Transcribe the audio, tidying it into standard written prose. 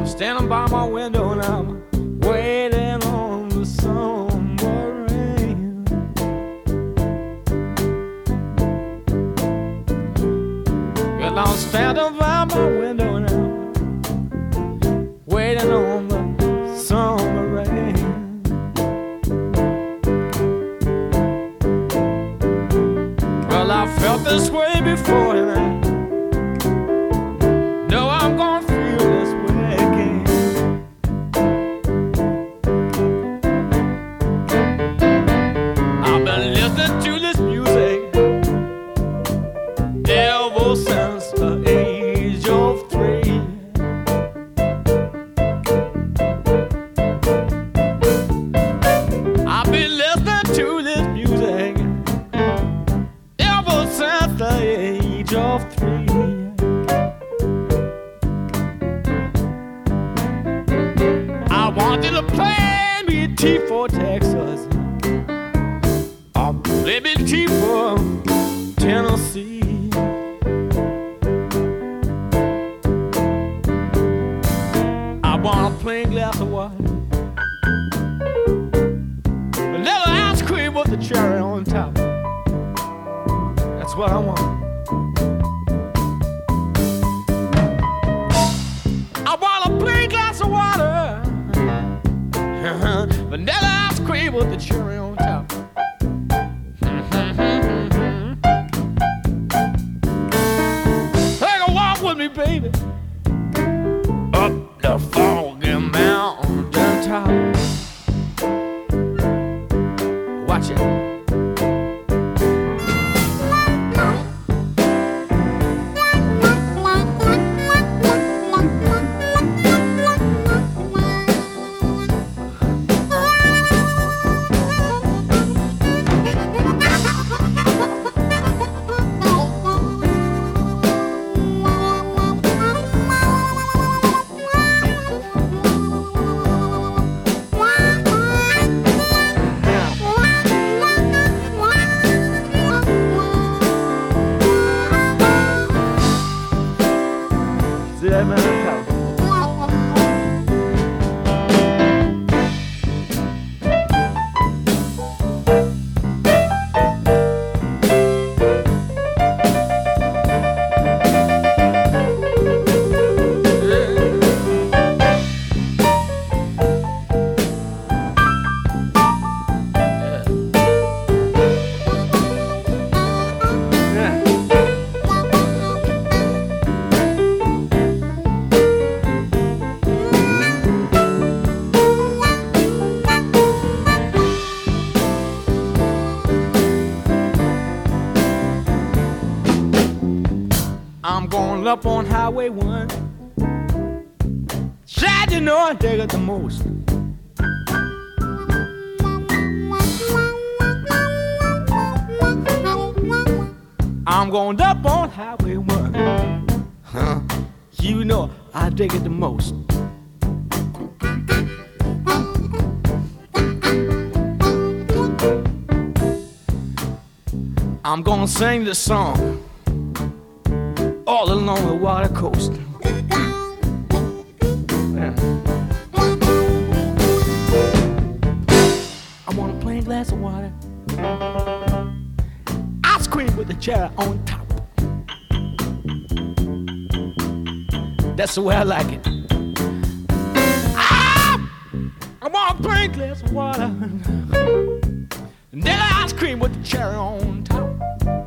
Standing by my window and I'm waiting on the summer rain. Well, I'm standing by my window and I'm waiting on the summer rain. Well, I felt this way before and I know I'm gonna feel this way again. I've been listening to this music ever since the age of 3. I've been listening to this music ever since the age of 3. I wanted to play me T for Texas, or play me T for Tennessee. I want a plain glass of water, vanilla ice cream with the cherry on top. That's what I want. I want a plain glass of water, vanilla ice cream with the cherry on top. Take a walk with me, baby, up the foggy mountain top. Watch it. See that man? I'm going up on Highway 1. Chad, you know I dig it the most. I'm going up on Highway 1. Huh? You know I dig it the most. I'm gonna sing this song all along the water coast. Yeah. I want a plain glass of water, ice cream with the cherry on top. That's the way I like it. I want a plain glass of water, and then ice cream with the cherry on top.